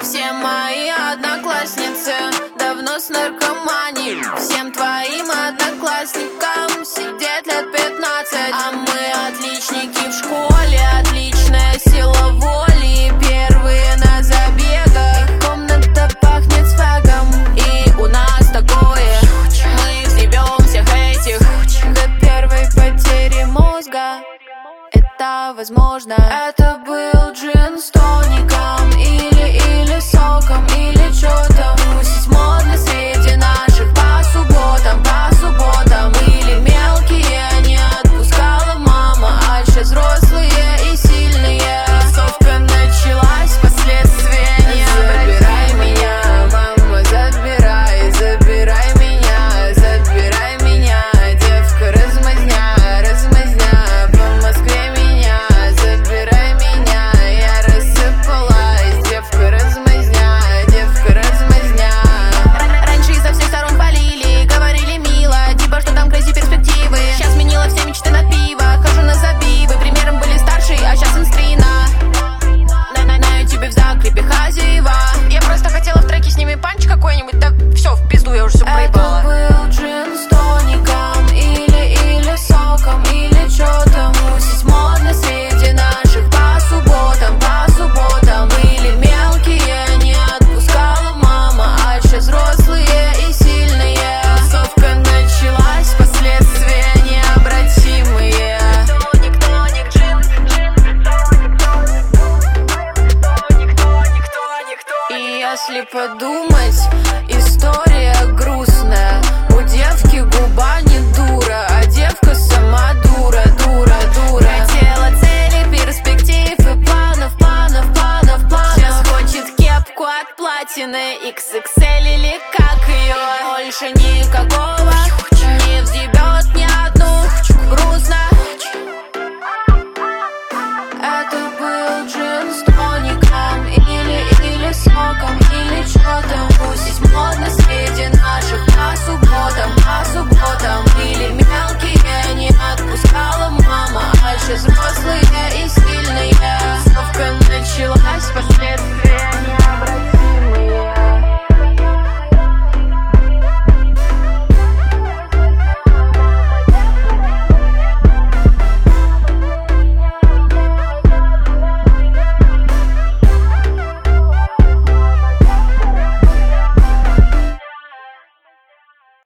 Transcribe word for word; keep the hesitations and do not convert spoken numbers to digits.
Все мои одноклассницы давно с наркоманией. Всем твоим одноклассникам сидеть лет пятнадцать. А мы отличники в школе, отличная сила воли. Первые на забегах, комната пахнет свагом. И у нас такое, мы взъебем всех этих до первой потери мозга. Это возможно, это